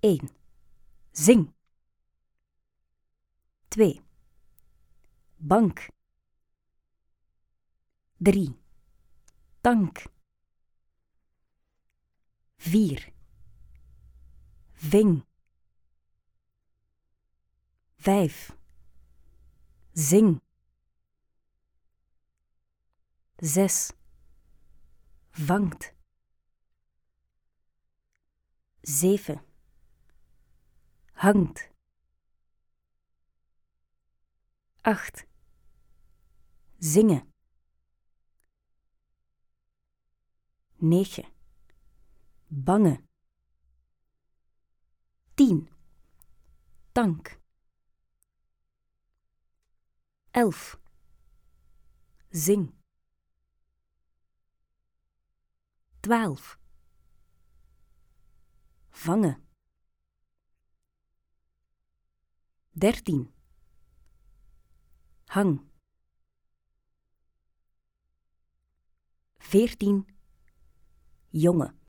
1. Zing. 2. Bank. 3. Tank. 4. Ving. 5. Zing. 6. Vangt. 7. Hangt. 8. Zingen. 9. Bangen. 10. Tank. 11. Zing. 12. Vangen. 13. Hang. 14. Jongen.